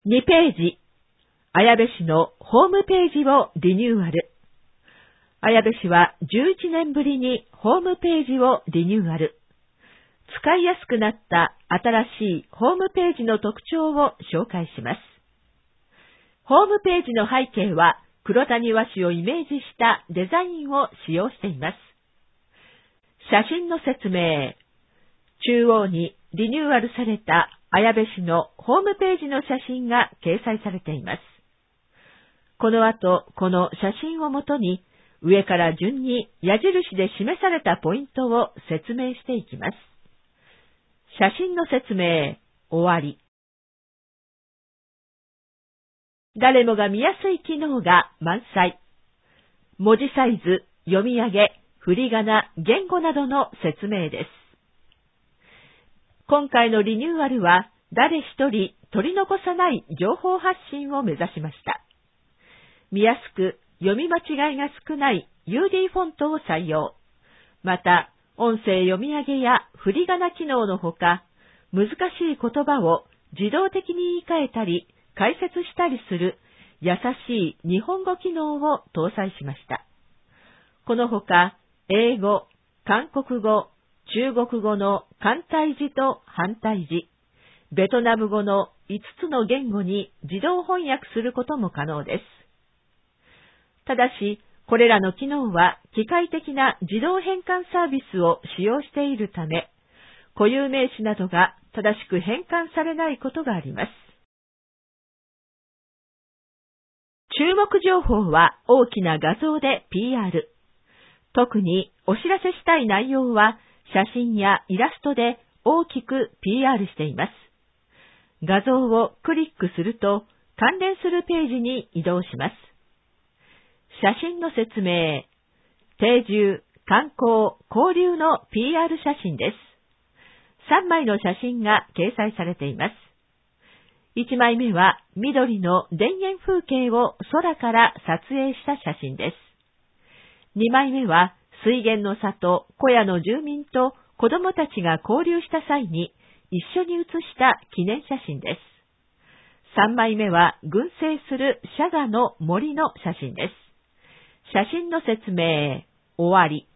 2ページ、綾部市のホームページをリニューアル。綾部市は11年ぶりにホームページをリニューアル。使いやすくなった新しいホームページの特徴を紹介します。ホームページの背景は黒谷和紙をイメージしたデザインを使用しています。写真の説明。中央にリニューアルされた綾部市のホームページの写真が掲載されています。この後、この写真をもとに、上から順に矢印で示されたポイントを説明していきます。写真の説明、終わり。誰もが見やすい機能が満載。文字サイズ、読み上げ、振り仮名、言語などの説明です。今回のリニューアルは、誰一人取り残さない情報発信を目指しました。見やすく、読み間違いが少ない UD フォントを採用。また、音声読み上げや振り仮名機能のほか、難しい言葉を自動的に言い換えたり、解説したりする優しい日本語機能を搭載しました。このほか、英語、韓国語、中国語の簡体字と反対字、ベトナム語の5つの言語に自動翻訳することも可能です。ただし、これらの機能は機械的な自動変換サービスを使用しているため、固有名詞などが正しく変換されないことがあります。注目情報は大きな画像で PR。特にお知らせしたい内容は写真やイラストで大きく PR しています。画像をクリックすると関連するページに移動します。写真の説明。定住、観光、交流の PR 写真です。3枚の写真が掲載されています。1枚目は緑の田園風景を空から撮影した写真です。2枚目は水源の里、小屋の住民と子供たちが交流した際に一緒に写した記念写真です。3枚目は群生するシャガの森の写真です。写真の説明、終わり。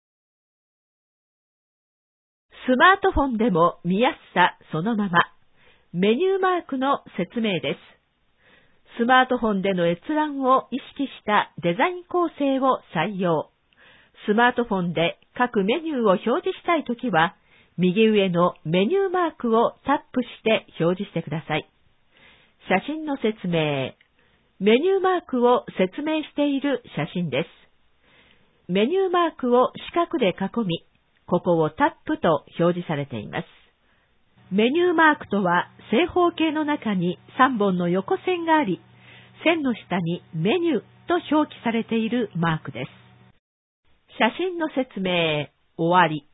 スマートフォンでも見やすさそのまま。メニューマークの説明です。スマートフォンでの閲覧を意識したデザイン構成を採用。スマートフォンで各メニューを表示したいときは、右上のメニューマークをタップして表示してください。写真の説明。メニューマークを説明している写真です。メニューマークを四角で囲み、ここをタップと表示されています。メニューマークとは正方形の中に3本の横線があり、線の下にメニューと表記されているマークです。写真の説明、終わり。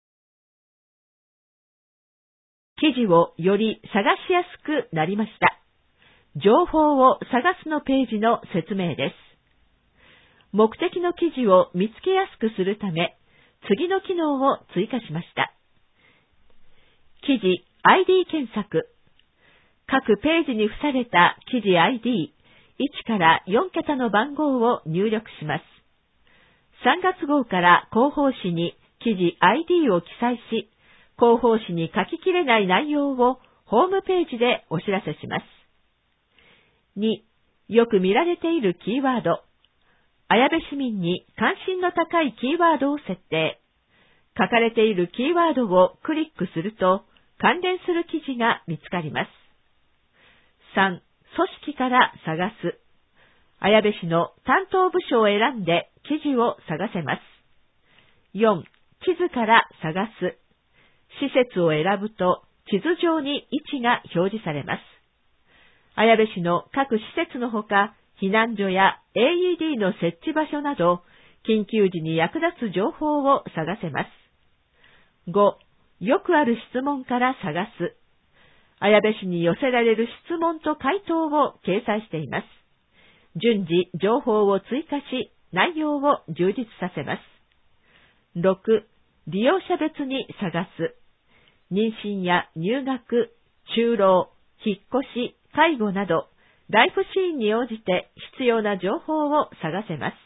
記事をより探しやすくなりました。情報を探すのページの説明です。目的の記事を見つけやすくするため、次の機能を追加しました。記事 ID 検索。各ページに付された記事 ID、1から4桁の番号を入力します。3月号から広報誌に記事 ID を記載し、広報誌に書ききれない内容をホームページでお知らせします。2、よく見られているキーワード。綾部市民に関心の高いキーワードを設定。書かれているキーワードをクリックすると、関連する記事が見つかります。3、組織から探す。綾部市の担当部署を選んで記事を探せます。4、地図から探す。施設を選ぶと地図上に位置が表示されます。綾部市の各施設のほか、避難所や AED の設置場所など、緊急時に役立つ情報を探せます。5、よくある質問から探す。綾部市に寄せられる質問と回答を掲載しています。順次、情報を追加し、内容を充実させます。6、利用者別に探す。妊娠や入学、就労、引っ越し、 介護など、ライフシーンに応じて必要な情報を探せます。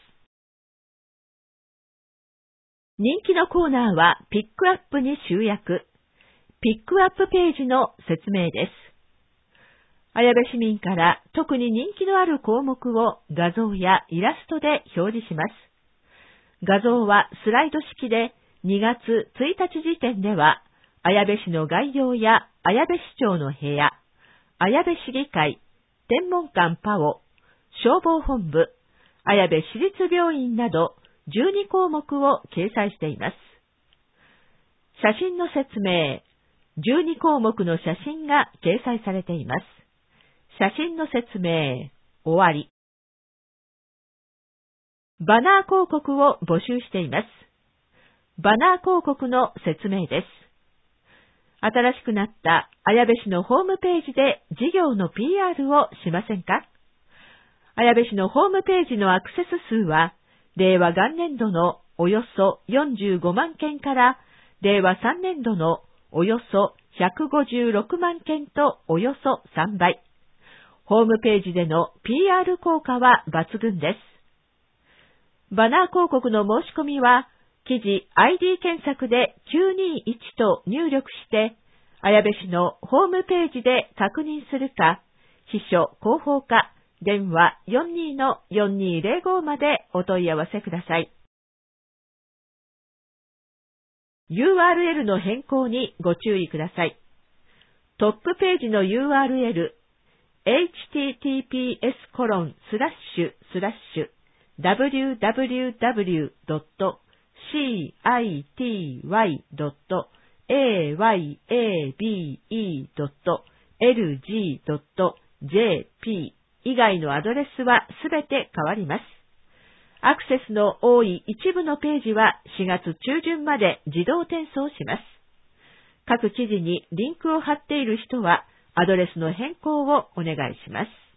人気のコーナーはピックアップに集約。ピックアップページの説明です。綾部市民から特に人気のある項目を画像やイラストで表示します。画像はスライド式で2月1日時点では、綾部市の概要や綾部市長の部屋、綾部市議会、天文館パオ、消防本部、綾部市立病院など12項目を掲載しています。写真の説明、12項目の写真が掲載されています。写真の説明、終わり。バナー広告を募集しています。バナー広告の説明です。新しくなった綾部市のホームページで事業の PR をしませんか？綾部市のホームページのアクセス数は、令和元年度のおよそ45万件から、令和3年度のおよそ156万件とおよそ3倍。ホームページでの PR 効果は抜群です。バナー広告の申し込みは、記事 ID 検索で921と入力して、綾部市のホームページで確認するか、秘書広報課電話 42-4205 までお問い合わせください。URL の変更にご注意ください。トップページの URL https://www.citabe.lg.jp 以外のアドレスはすべて変わります。アクセスの多い一部のページは4月中旬まで自動転送します。各記事にリンクを貼っている人はアドレスの変更をお願いします。